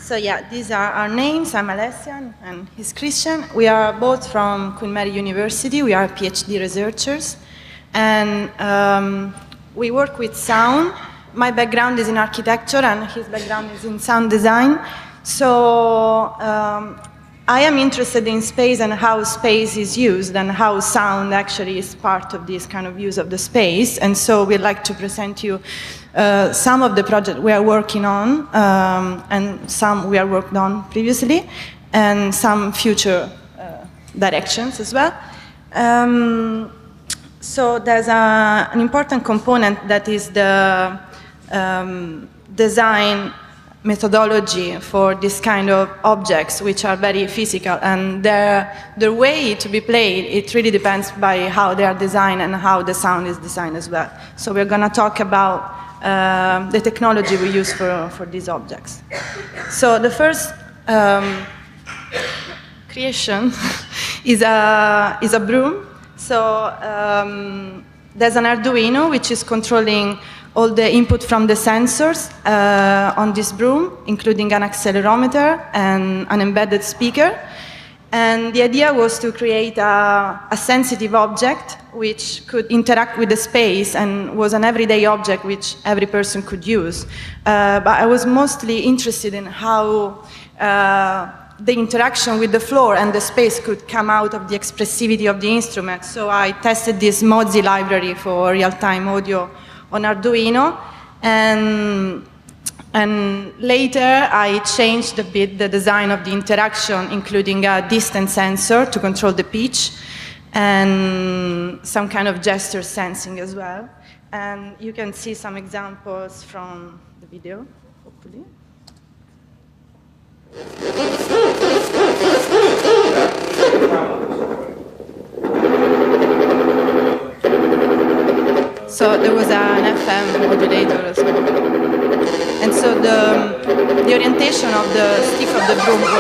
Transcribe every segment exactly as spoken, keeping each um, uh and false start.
So yeah, these are our names. I'm Alessia and he's Christian. We are both from Queen Mary University. We are PhD researchers. And um, we work with sound. My background is in architecture and his background is in sound design. So um, I am interested in space and how space is used and how sound actually is part of this kind of use of the space. And so we'd like to present you uh, some of the projects we are working on um, and some we are worked on previously and some future uh, directions as well. Um, so there's a, an important component that is the um, design methodology for this kind of objects, which are very physical, and their, their way to be played, it really depends by how they are designed and how the sound is designed as well. So we're going to talk about uh, the technology we use for, for these objects. So the first um, creation is a, is a broom. So um, there's an Arduino, which is controlling all the input from the sensors uh, on this broom, including an accelerometer and an embedded speaker. And the idea was to create a, a sensitive object which could interact with the space and was an everyday object which every person could use. Uh, but I was mostly interested in how uh, the interaction with the floor and the space could come out of the expressivity of the instrument. So I tested this Mozzi library for real-time audio on Arduino, and, and later I changed a bit the design of the interaction, including a distance sensor to control the pitch, and some kind of gesture sensing as well. And you can see some examples from the video, hopefully. So there was an F M modulator as well. And so the, the orientation of the stick of the broom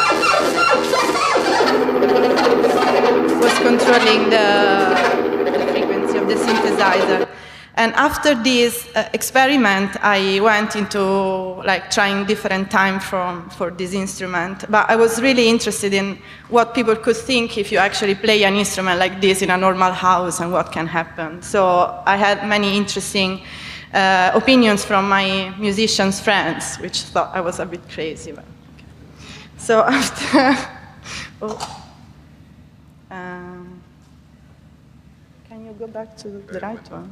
was controlling the, the frequency of the synthesizer. And after this uh, experiment, I went into like trying different time from, for this instrument. But I was really interested in what people could think if you actually play an instrument like this in a normal house and what can happen. So I had many interesting uh, opinions from my musicians friends, which thought I was a bit crazy. But okay. So after, oh, um, can you go back to the right one?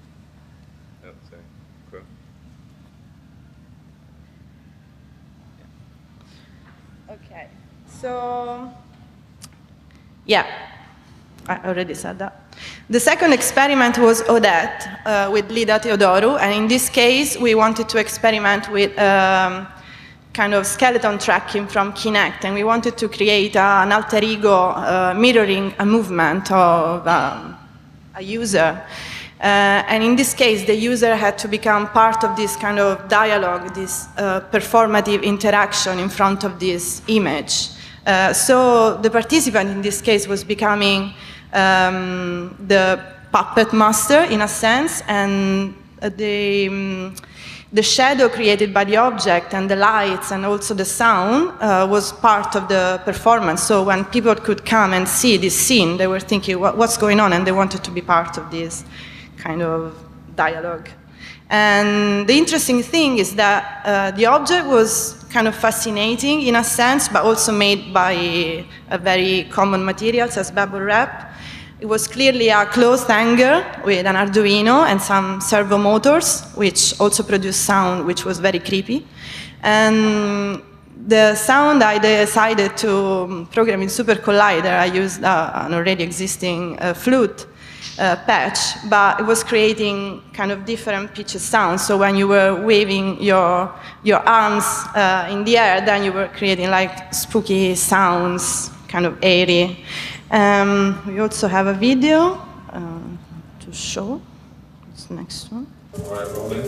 Okay, so, yeah, I already said that. The second experiment was Odette uh, with Lida Teodoru, and in this case, we wanted to experiment with um, kind of skeleton tracking from Kinect, and we wanted to create uh, an alter ego uh, mirroring a movement of um, a user. Uh, and in this case, the user had to become part of this kind of dialogue, this uh, performative interaction in front of this image. Uh, so the participant in this case was becoming um, the puppet master in a sense, and the, um, the shadow created by the object and the lights and also the sound uh, was part of the performance. So when people could come and see this scene, they were thinking, what, what's going on? And they wanted to be part of this kind of dialogue. And the interesting thing is that uh, the object was kind of fascinating in a sense, but also made by a very common materials as bubble wrap. It was clearly a closed hanger with an Arduino and some servo motors, which also produced sound, which was very creepy. And the sound I decided to program in Super Collider, I used uh, an already existing uh, flute Uh, patch, but it was creating kind of different pitches sounds. So when you were waving your your arms uh, in the air, then you were creating like spooky sounds, kind of airy. Um, we also have a video uh, to show. What's the next one? All right, rolling.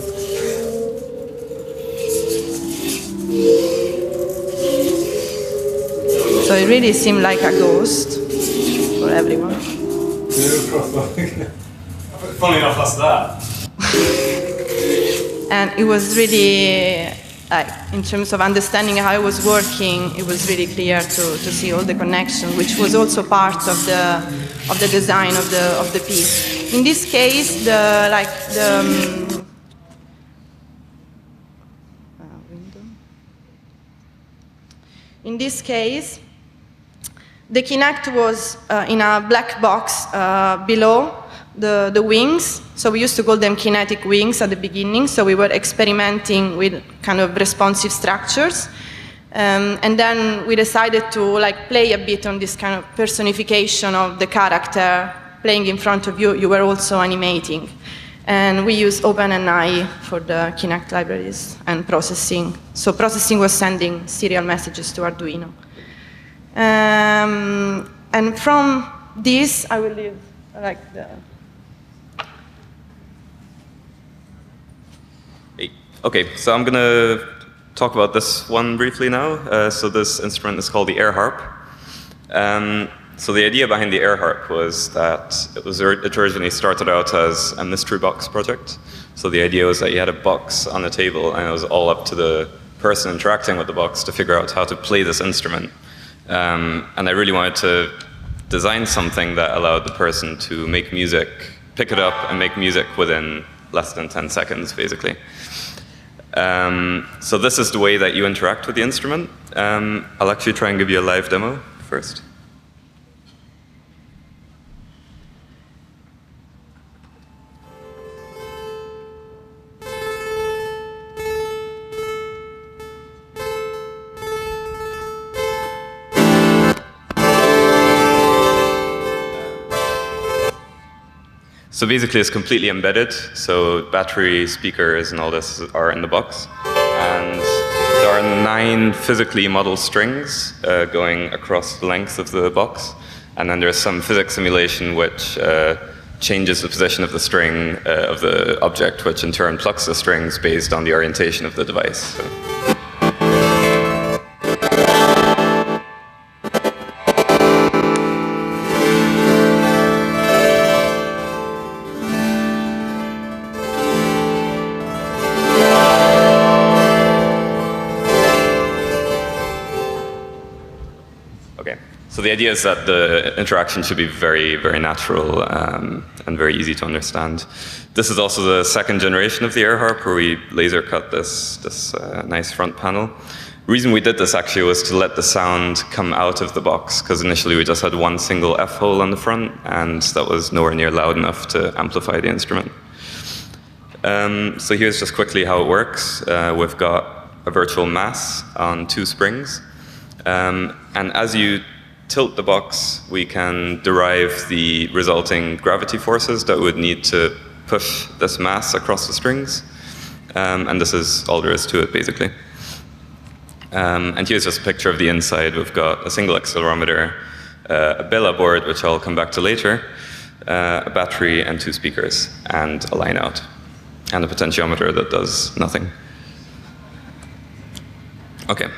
So it really seemed like a ghost for everyone. Funny enough, that's that. And it was really like, in terms of understanding how it was working, it was really clear to, to see all the connections, which was also part of the of the design of the of the piece. In this case, the like the um, uh, window. In this case, the Kinect was uh, in a black box uh, below the, the wings. So we used to call them kinetic wings at the beginning. So we were experimenting with kind of responsive structures. Um, and then we decided to like play a bit on this kind of personification of the character playing in front of you. You were also animating. And we used OpenNI for the Kinect libraries and processing. So processing was sending serial messages to Arduino. Um, and from this, I will leave like the... Okay, so I'm going to talk about this one briefly now. Uh, so this instrument is called the air harp. Um, so the idea behind the air harp was that it was it originally started out as a mystery box project. So the idea was that you had a box on a table, and it was all up to the person interacting with the box to figure out how to play this instrument. Um, and I really wanted to design something that allowed the person to make music, pick it up and make music within less than ten seconds, basically. Um, so this is the way that you interact with the instrument. Um, I'll actually try and give you a live demo first. So basically it's completely embedded, so battery, speakers, and all this are in the box. And there are nine physically modeled strings uh, going across the length of the box. And then there's some physics simulation which uh, changes the position of the string uh, of the object, which in turn plucks the strings based on the orientation of the device. So. So the idea is that the interaction should be very, very natural um, and very easy to understand. This is also the second generation of the air harp, where we laser cut this, this uh, nice front panel. The reason we did this actually was to let the sound come out of the box, because initially we just had one single F hole on the front, and that was nowhere near loud enough to amplify the instrument. Um, so here's just quickly how it works. Uh, we've got a virtual mass on two springs, um, and as you tilt the box, we can derive the resulting gravity forces that would need to push this mass across the strings. Um, and this is all there is to it, basically. Um, and here's just a picture of the inside. We've got a single accelerometer, uh, a Bella board, which I'll come back to later, uh, a battery, and two speakers, and a line out, and a potentiometer that does nothing. Okay.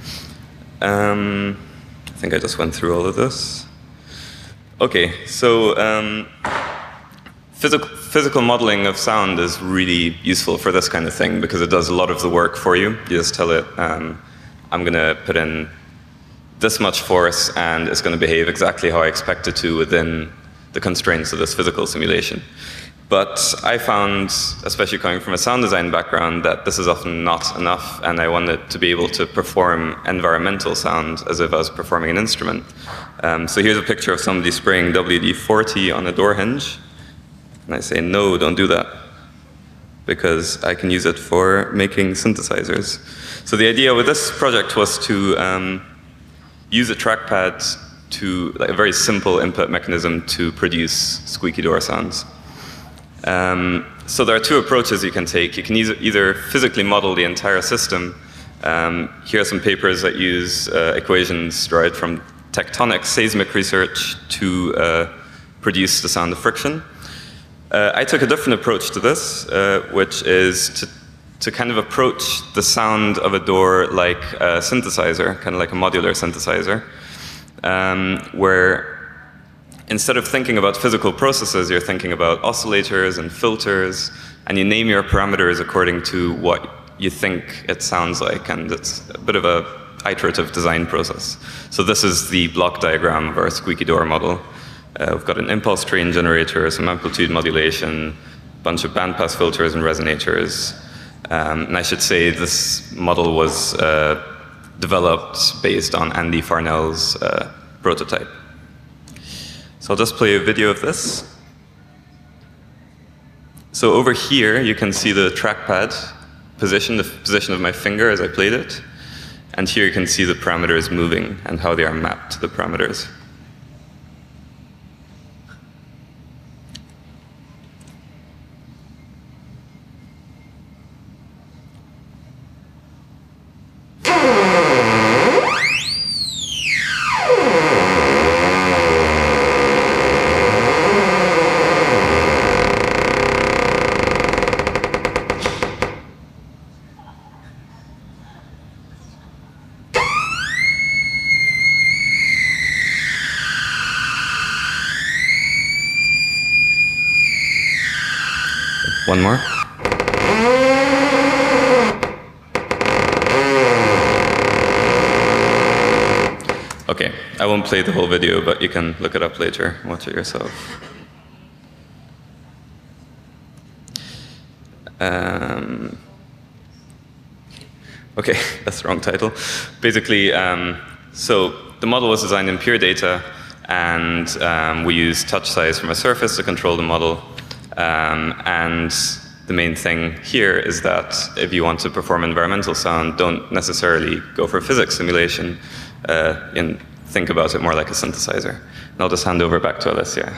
Um, I think I just went through all of this. Okay, so um, physical, physical modeling of sound is really useful for this kind of thing because it does a lot of the work for you. You just tell it, um, I'm going to put in this much force and it's going to behave exactly how I expect it to within the constraints of this physical simulation. But I found, especially coming from a sound design background, that this is often not enough, and I wanted to be able to perform environmental sound as if I was performing an instrument. Um, so here's a picture of somebody spraying W D forty on a door hinge, and I say, no, don't do that, because I can use it for making synthesizers. So the idea with this project was to um, use a trackpad to, like a very simple input mechanism to produce squeaky door sounds. Um, so there are two approaches you can take. You can either, either physically model the entire system. Um, here are some papers that use uh, equations derived from tectonic seismic research to uh, produce the sound of friction. Uh, I took a different approach to this, uh, which is to, to kind of approach the sound of a door like a synthesizer, kind of like a modular synthesizer, um, where instead of thinking about physical processes, you're thinking about oscillators and filters, and you name your parameters according to what you think it sounds like, and it's a bit of a iterative design process. So this is the block diagram of our squeaky door model. Uh, we've got an impulse train generator, some amplitude modulation, a bunch of bandpass filters and resonators. Um, and I should say this model was uh, developed based on Andy Farnell's uh, prototype. So I'll just play a video of this. So over here, you can see the trackpad position, the position of my finger as I played it. And here you can see the parameters moving and how they are mapped to the parameters. One more. Okay, I won't play the whole video, but you can look it up later, watch it yourself. Um, okay, that's the wrong title. Basically, um, so the model was designed in pure data, and um, we use touch size from a surface to control the model. Um, and the main thing here is that if you want to perform environmental sound, don't necessarily go for physics simulation, uh, and think about it more like a synthesizer. And I'll just hand over back to Alessia.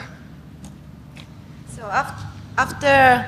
So af after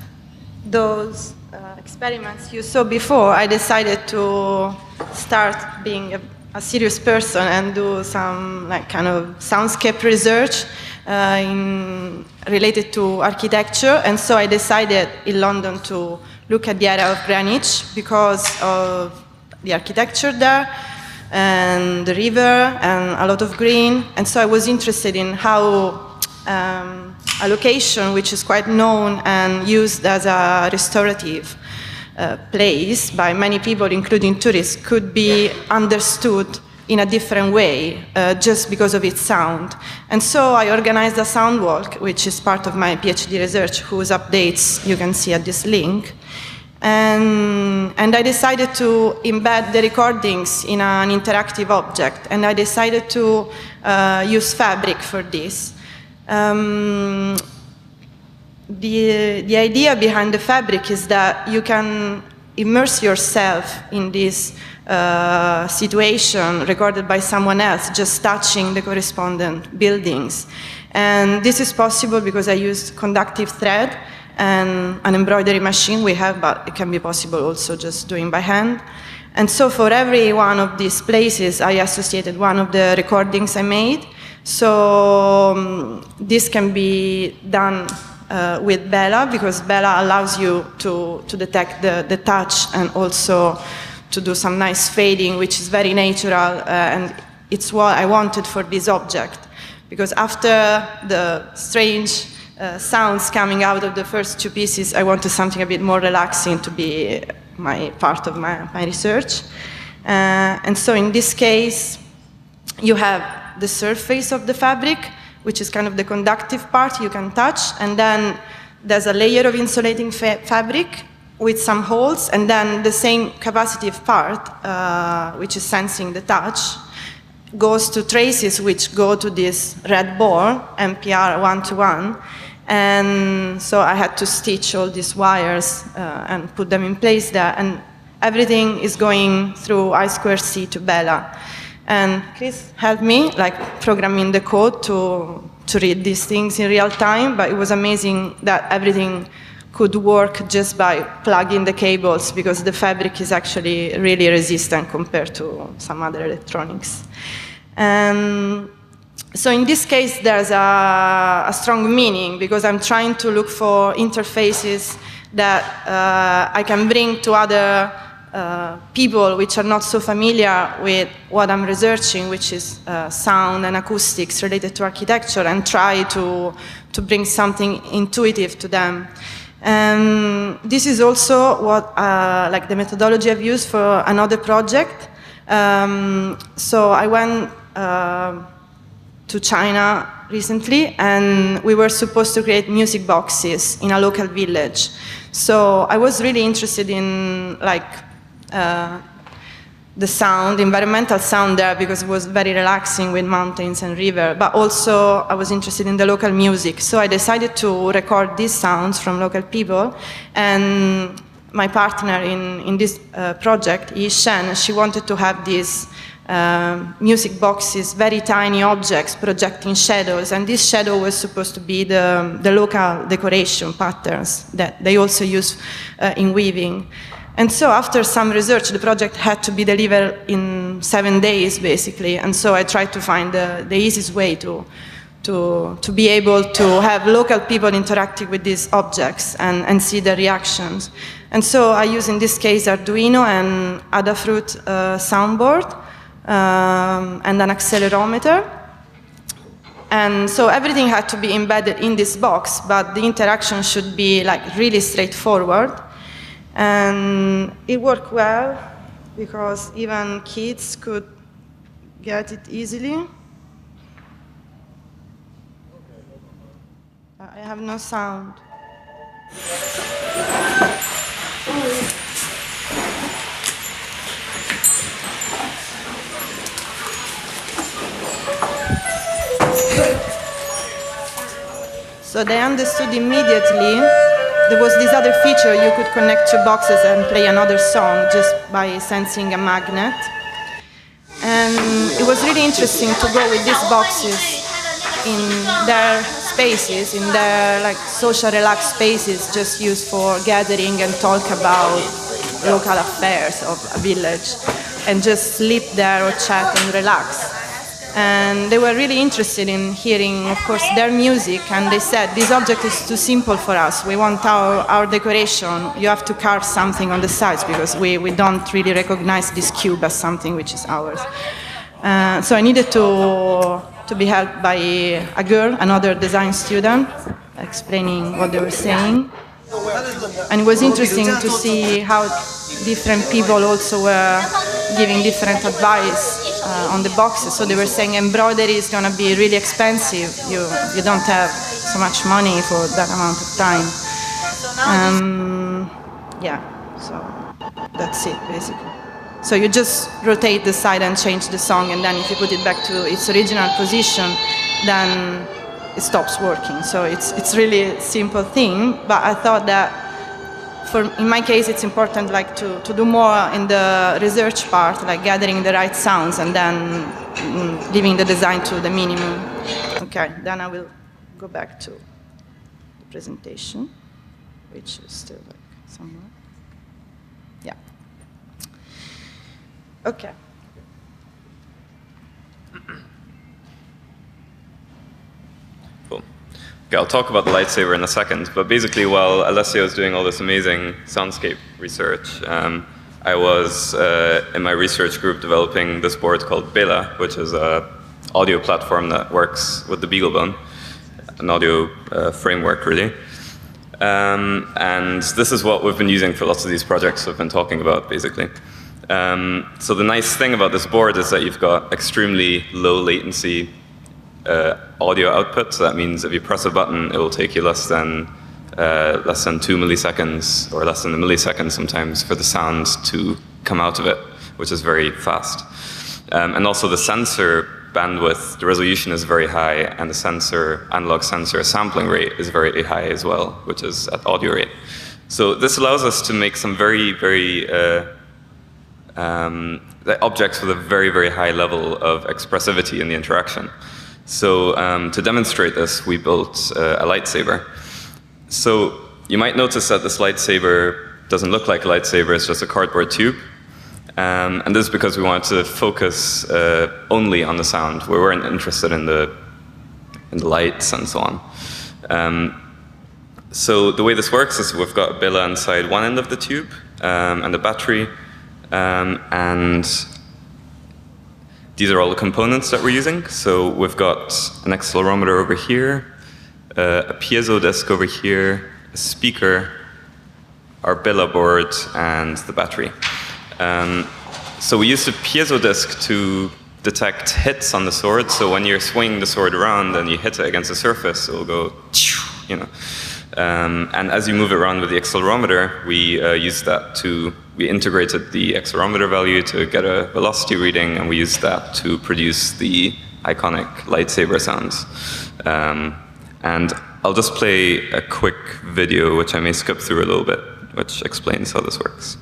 those uh, experiments you saw before, I decided to start being a, a serious person and do some like kind of soundscape research uh, in, related to architecture. And so I decided in London to look at the area of Greenwich because of the architecture there and the river and a lot of green. And so I was interested in how um, a location which is quite known and used as a restorative uh, place by many people, including tourists, could be understood in a different way uh, just because of its sound. And so I organized a sound walk, which is part of my PhD research, whose updates you can see at this link. And, and I decided to embed the recordings in an interactive object, and I decided to uh, use Fabric for this. Um, the, the idea behind the Fabric is that you can immerse yourself in this uh, situation recorded by someone else, just touching the correspondent buildings. And this is possible because I used conductive thread and an embroidery machine we have, but it can be possible also just doing by hand. And so for every one of these places, I associated one of the recordings I made. So um, this can be done uh, with Bela, because Bela allows you to, to detect the, the touch and also to do some nice fading, which is very natural, uh, and it's what I wanted for this object. Because after the strange uh, sounds coming out of the first two pieces, I wanted something a bit more relaxing to be my part of my, my research. Uh, and so in this case, you have the surface of the fabric, which is kind of the conductive part you can touch, and then there's a layer of insulating fa fabric with some holes, and then the same capacitive part, uh, which is sensing the touch, goes to traces which go to this red ball, M P R one to one, and so I had to stitch all these wires uh, and put them in place there, and everything is going through I squared C to Bela. And Chris helped me, like, programming the code to, to read these things in real time, but it was amazing that everything could work just by plugging the cables, because the fabric is actually really resistant compared to some other electronics. And so in this case, there's a, a strong meaning, because I'm trying to look for interfaces that uh, I can bring to other Uh, people which are not so familiar with what I'm researching, which is uh, sound and acoustics related to architecture, and try to, to bring something intuitive to them. And this is also what, uh, like the methodology I've used for another project. Um, so I went uh, to China recently, and we were supposed to create music boxes in a local village. So I was really interested in like uh, the sound, environmental sound there, because it was very relaxing with mountains and river, but also I was interested in the local music. So I decided to record these sounds from local people, and my partner in, in this uh, project, Yi Shen, she wanted to have these uh, music boxes, very tiny objects projecting shadows, and this shadow was supposed to be the, the local decoration patterns that they also use uh, in weaving. And so after some research, the project had to be delivered in seven days, basically. And so I tried to find the, the easiest way to, to, to be able to have local people interacting with these objects and, and see their reactions. And so I use, in this case, Arduino and Adafruit uh, soundboard um, and an accelerometer. And so everything had to be embedded in this box, but the interaction should be like really straightforward. And it worked well, because even kids could get it easily. I have no sound. So they understood immediately. There was this other feature, you could connect two boxes and play another song just by sensing a magnet. And it was really interesting to go with these boxes in their spaces, in their like social relaxed spaces, just used for gathering and talk about local affairs of a village, and just sleep there or chat and relax. And they were really interested in hearing, of course, their music, and they said, this object is too simple for us. We want our, our decoration. You have to carve something on the sides, because we, we don't really recognize this cube as something which is ours. Uh, so I needed to, to be helped by a girl, another design student, explaining what they were saying. And it was interesting to see how different people also were giving different advice uh, on the boxes. So they were saying embroidery is going to be really expensive. You, you don't have so much money for that amount of time. Um, yeah, so that's it, basically. So you just rotate the side and change the song, and then if you put it back to its original position, then it stops working. So it's, it's really a simple thing, but I thought that for, in my case, it's important like to, to do more in the research part, like gathering the right sounds and then mm, leaving the design to the minimum. Okay, then I will go back to the presentation, which is still like somewhere. Yeah. Okay. Cool. Okay, I'll talk about the lightsaber in a second, but basically while Alessio was doing all this amazing soundscape research, um, I was uh, in my research group developing this board called Bela, which is an audio platform that works with the BeagleBone, an audio uh, framework really. Um, and this is what we've been using for lots of these projects we've been talking about, basically. Um, so the nice thing about this board is that you've got extremely low latency uh, audio output. So that means if you press a button, it will take you less than uh, less than two milliseconds or less than a millisecond sometimes for the sound to come out of it, which is very fast. Um, and also the sensor bandwidth, the resolution is very high, and the sensor, analog sensor sampling rate is very high as well, which is at audio rate. So this allows us to make some very, very uh, um, objects with a very, very high level of expressivity in the interaction. So um, to demonstrate this, we built uh, a lightsaber. So you might notice that this lightsaber doesn't look like a lightsaber, it's just a cardboard tube. Um, and this is because we wanted to focus uh, only on the sound. We weren't interested in the, in the lights and so on. Um, so the way this works is we've got a Bela inside one end of the tube um, and a battery. Um, and these are all the components that we're using. So we've got an accelerometer over here, uh, a piezo disc over here, a speaker, our Bela board, and the battery. Um, so we used a piezo disc to detect hits on the sword. So when you're swinging the sword around and you hit it against a surface, it will go, you know. Um, and as you move it around with the accelerometer, we uh, used that to, we integrated the accelerometer value to get a velocity reading, and we used that to produce the iconic lightsaber sounds. Um, and I'll just play a quick video, which I may skip through a little bit, which explains how this works.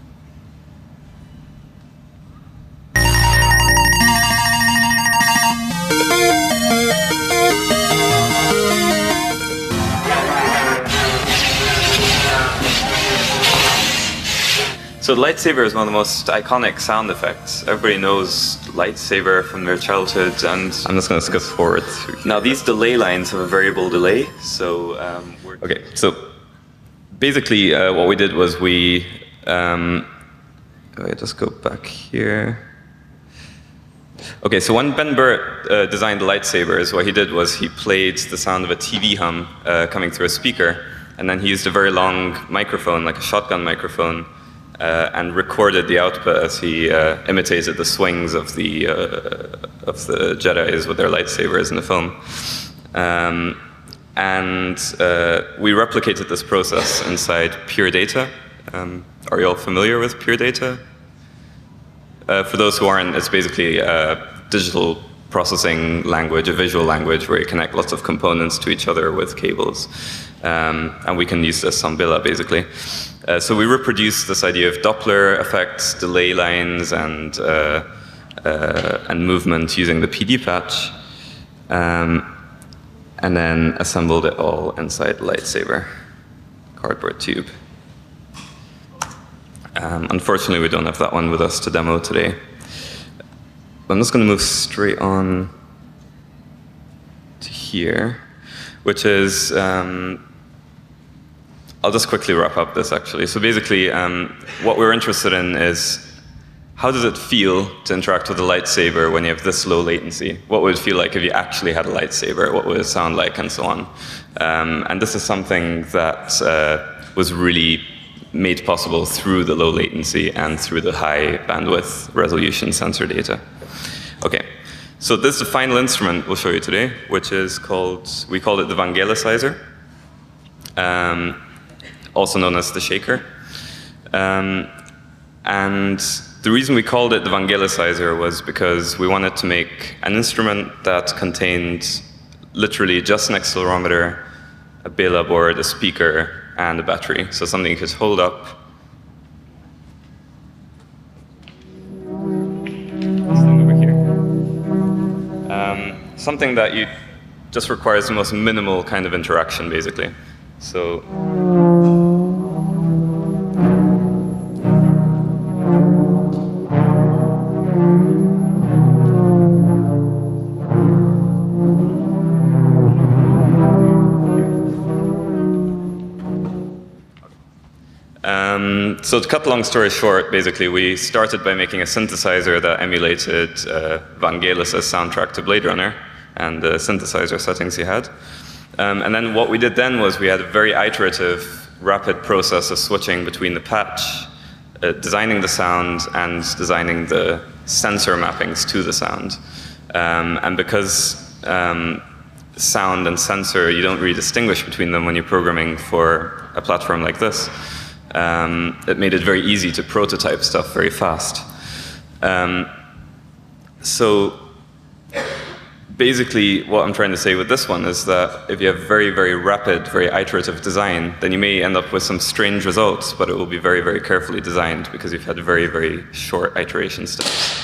So the lightsaber is one of the most iconic sound effects. Everybody knows lightsaber from their childhood, and I'm just going to skip forward. Now these delay lines have a variable delay, so um, we're okay. So basically, uh, what we did was we. Um, oh, I just go back here. Okay, so when Ben Burtt uh, designed the lightsabers, what he did was he played the sound of a T V hum uh, coming through a speaker, and then he used a very long microphone, like a shotgun microphone. Uh, and recorded the output as he uh, imitated the swings of the uh, of the Jedis with their lightsabers in the film. Um, and uh, we replicated this process inside Pure Data. Um, are you all familiar with Pure Data? Uh, for those who aren't, it's basically a digital processing language, a visual language where you connect lots of components to each other with cables. Um, and we can use this on Bela, basically. Uh, so we reproduce this idea of Doppler effects, delay lines, and uh, uh, and movement using the P D patch, um, and then assembled it all inside Lightsaber cardboard tube. Um, unfortunately, we don't have that one with us to demo today. I'm just going to move straight on to here, which is. Um, I'll just quickly wrap up this, actually. So basically, um, what we're interested in is how does it feel to interact with a lightsaber when you have this low latency? What would it feel like if you actually had a lightsaber? What would it sound like, and so on? Um, and this is something that uh, was really made possible through the low latency and through the high bandwidth resolution sensor data. Okay, so this is the final instrument we'll show you today, which is called, we called it the Vangelicizer. Um, also known as the shaker. Um, and the reason we called it the Vangelicizer was because we wanted to make an instrument that contained literally just an accelerometer, a Bela board, a speaker, and a battery. So something you could hold up. This thing over here. Um, something that you just requires the most minimal kind of interaction, basically. So. Um, so to cut the long story short, basically, we started by making a synthesizer that emulated uh, Vangelis' soundtrack to Blade Runner and the synthesizer settings he had. Um, and then what we did then was we had a very iterative, rapid process of switching between the patch, uh, designing the sound, and designing the sensor mappings to the sound. Um, and because um, sound and sensor, you don't really distinguish between them when you're programming for a platform like this, um, it made it very easy to prototype stuff very fast. Um, so basically, what I'm trying to say with this one is that if you have very, very rapid, very iterative design, then you may end up with some strange results, but it will be very, very carefully designed because you've had very, very short iteration steps.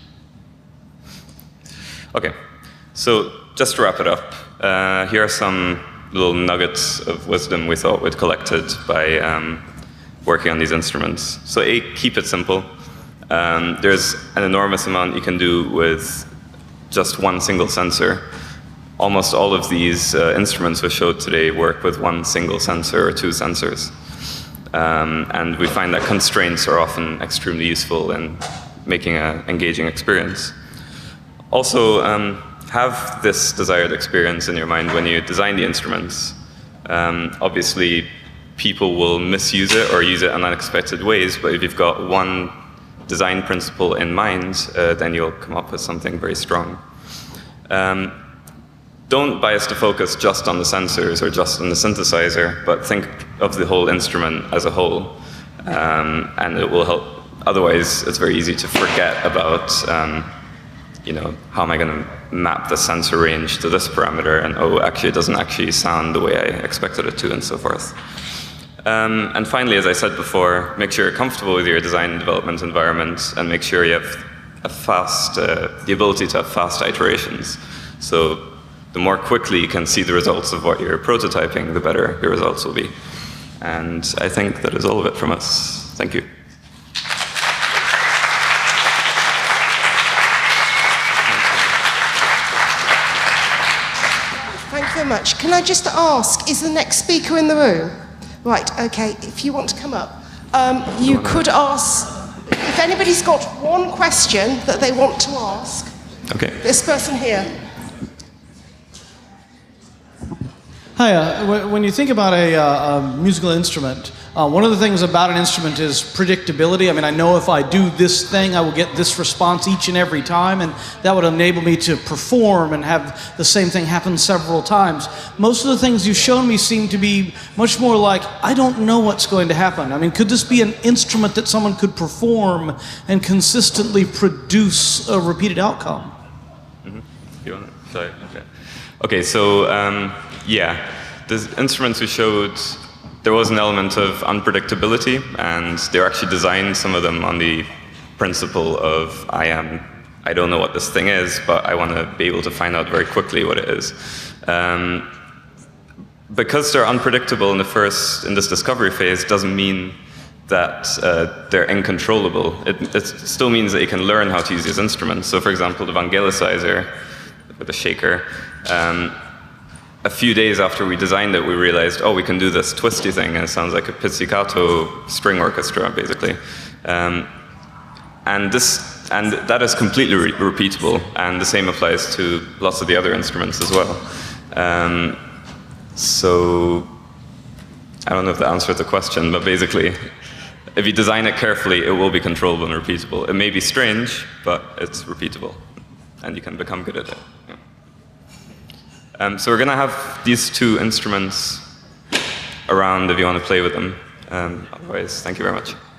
Okay, so just to wrap it up, uh, here are some little nuggets of wisdom we thought we'd collected by um, working on these instruments. So A, keep it simple. Um, there's an enormous amount you can do with just one single sensor. Almost all of these uh, instruments we showed today work with one single sensor or two sensors. Um, and we find that constraints are often extremely useful in making an engaging experience. Also, um, have this desired experience in your mind when you design the instruments. Um, obviously, people will misuse it or use it in unexpected ways, but if you've got one design principle in mind, uh, then you'll come up with something very strong. Um, don't bias the focus just on the sensors or just on the synthesizer, but think of the whole instrument as a whole, um, and it will help. Otherwise, it's very easy to forget about, um, you know, how am I going to map the sensor range to this parameter, and oh, actually it doesn't actually sound the way I expected it to, and so forth. Um, and finally, as I said before, make sure you're comfortable with your design and development environment, and make sure you have a fast, uh, the ability to have fast iterations. So the more quickly you can see the results of what you're prototyping, the better your results will be. And I think that is all of it from us. Thank you. Thank you very much. Can I just ask, is the next speaker in the room? Right, okay, if you want to come up. Um, you could ask, if anybody's got one question that they want to ask. Okay. This person here. Hi, uh, when you think about a, uh, a musical instrument, uh, one of the things about an instrument is predictability. I mean, I know if I do this thing, I will get this response each and every time, and that would enable me to perform and have the same thing happen several times. Most of the things you've shown me seem to be much more like, I don't know what's going to happen. I mean, could this be an instrument that someone could perform and consistently produce a repeated outcome? Mm-hmm. You want to? Sorry. Okay. Okay. So. Um, Yeah, the instruments we showed, there was an element of unpredictability, and they were actually designed, some of them, on the principle of I am, I don't know what this thing is, but I want to be able to find out very quickly what it is. Um, because they're unpredictable in the first, in this discovery phase, doesn't mean that uh, they're uncontrollable. It, it still means that you can learn how to use these instruments. So, for example, the Vangelicizer with the shaker. Um, A few days after we designed it, we realized, oh, we can do this twisty thing, and it sounds like a pizzicato string orchestra, basically. Um, and this, and that is completely re repeatable, and the same applies to lots of the other instruments as well. Um, so, I don't know if that answered the question, but basically, if you design it carefully, it will be controllable and repeatable. It may be strange, but it's repeatable, and you can become good at it. Yeah. Um, so we're going to have these two instruments around if you want to play with them. Um, otherwise, thank you very much.